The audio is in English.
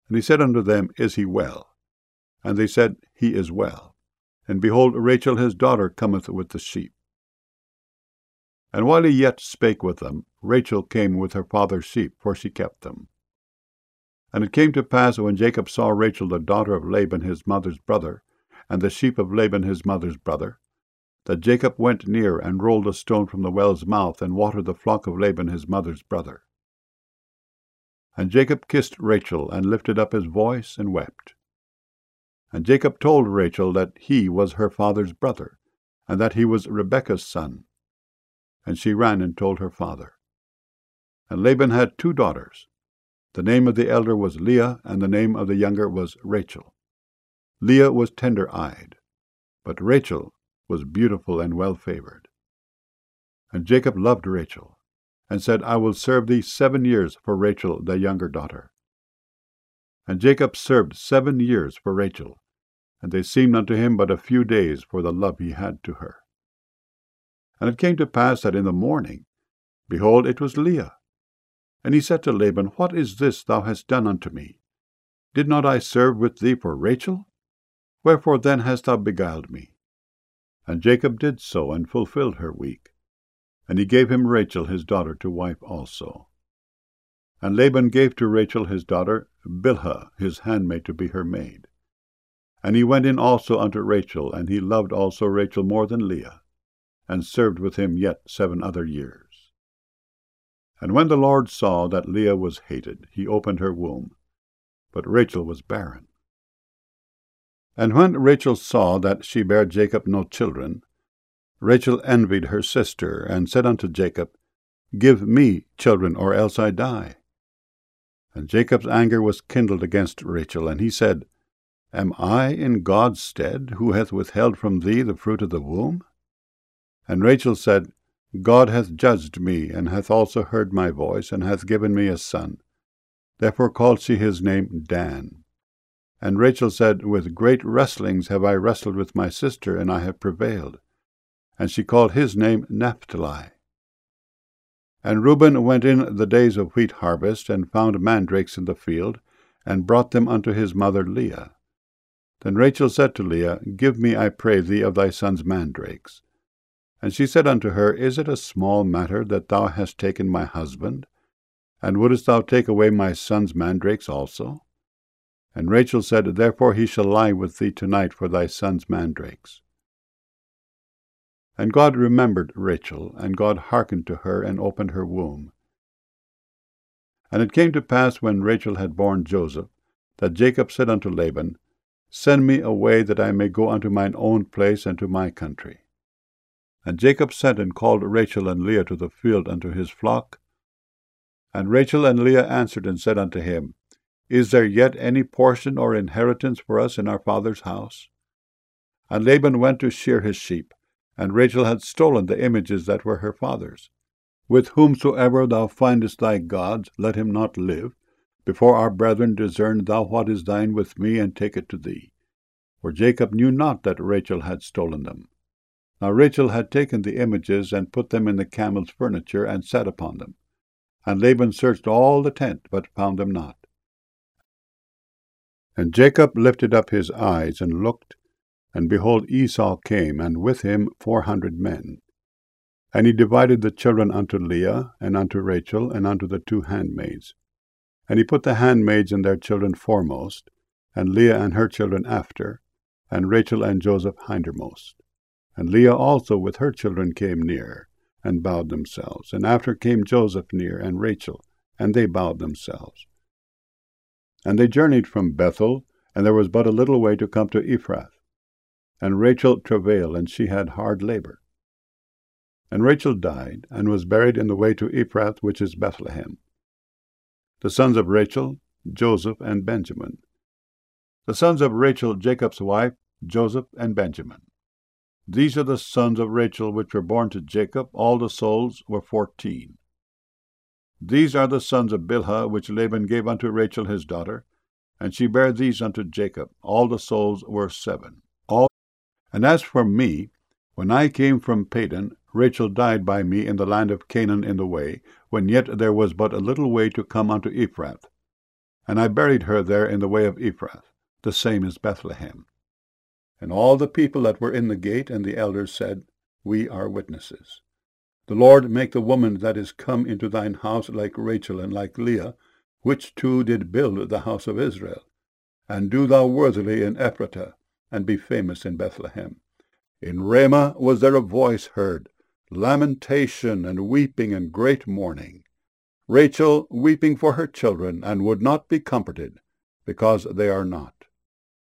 And he said unto them, Is he well? And they said, He is well. And behold, Rachel his daughter cometh with the sheep. And while he yet spake with them, Rachel came with her father's sheep, for she kept them. And it came to pass, when Jacob saw Rachel the daughter of Laban his mother's brother, and the sheep of Laban his mother's brother, that Jacob went near and rolled a stone from the well's mouth, and watered the flock of Laban his mother's brother. And Jacob kissed Rachel, and lifted up his voice, and wept. And Jacob told Rachel that he was her father's brother, and that he was Rebekah's son. And she ran and told her father. And Laban had 2 daughters. The name of the elder was Leah, and the name of the younger was Rachel. Leah was tender-eyed, but Rachel was beautiful and well-favored. And Jacob loved Rachel, and said, I will serve thee 7 years for Rachel thy younger daughter. And Jacob served 7 years for Rachel, and they seemed unto him but a few days for the love he had to her. And it came to pass that in the morning, behold, it was Leah. And he said to Laban, What is this thou hast done unto me? Did not I serve with thee for Rachel? Wherefore then hast thou beguiled me? And Jacob did so, and fulfilled her week. And he gave him Rachel his daughter to wife also. And Laban gave to Rachel his daughter Bilhah his handmaid to be her maid. And he went in also unto Rachel, and he loved also Rachel more than Leah, and served with him yet 7 other years. And when the Lord saw that Leah was hated, he opened her womb, but Rachel was barren. And when Rachel saw that she bare Jacob no children, Rachel envied her sister, and said unto Jacob, Give me children, or else I die. And Jacob's anger was kindled against Rachel, and he said, Am I in God's stead, who hath withheld from thee the fruit of the womb? And Rachel said, God hath judged me, and hath also heard my voice, and hath given me a son. Therefore called she his name Dan. And Rachel said, With great wrestlings have I wrestled with my sister, and I have prevailed. And she called his name Naphtali. And Reuben went in the days of wheat harvest, and found mandrakes in the field, and brought them unto his mother Leah. Then Rachel said to Leah, Give me, I pray thee, of thy son's mandrakes. And she said unto her, Is it a small matter that thou hast taken my husband? And wouldest thou take away my son's mandrakes also? And Rachel said, Therefore he shall lie with thee tonight for thy son's mandrakes. And God remembered Rachel, and God hearkened to her, and opened her womb. And it came to pass, when Rachel had borne Joseph, that Jacob said unto Laban, Send me away, that I may go unto mine own place and to my country. And Jacob sent and called Rachel and Leah to the field unto his flock. And Rachel and Leah answered and said unto him, Is there yet any portion or inheritance for us in our father's house? And Laban went to shear his sheep, and Rachel had stolen the images that were her father's. With whomsoever thou findest thy gods, let him not live. Before our brethren discern thou what is thine with me, and take it to thee. For Jacob knew not that Rachel had stolen them. Now Rachel had taken the images, and put them in the camel's furniture, and sat upon them. And Laban searched all the tent, but found them not. And Jacob lifted up his eyes, and looked, and behold, Esau came, and with him 400 men. And he divided the children unto Leah, and unto Rachel, and unto the 2 handmaids. And he put the handmaids and their children foremost, and Leah and her children after, and Rachel and Joseph hindermost. And Leah also with her children came near, and bowed themselves. And after came Joseph near, and Rachel, and they bowed themselves. And they journeyed from Bethel, and there was but a little way to come to Ephrath. And Rachel travailed, and she had hard labor. And Rachel died, and was buried in the way to Ephrath, which is Bethlehem. The sons of Rachel, Joseph, and Benjamin. The sons of Rachel, Jacob's wife, Joseph, and Benjamin. These are the sons of Rachel which were born to Jacob. All the souls were 14. These are the sons of Bilhah, which Laban gave unto Rachel his daughter, and she bare these unto Jacob. All the souls were 7. And as for me, when I came from Padan, Rachel died by me in the land of Canaan in the way, when yet there was but a little way to come unto Ephrath. And I buried her there in the way of Ephrath, the same is Bethlehem. And all the people that were in the gate and the elders said, We are witnesses. The Lord make the woman that is come into thine house like Rachel and like Leah, which two did build the house of Israel. And do thou worthily in Ephratah, and be famous in Bethlehem. In Ramah was there a voice heard, lamentation and weeping and great mourning. Rachel weeping for her children, and would not be comforted, because they are not.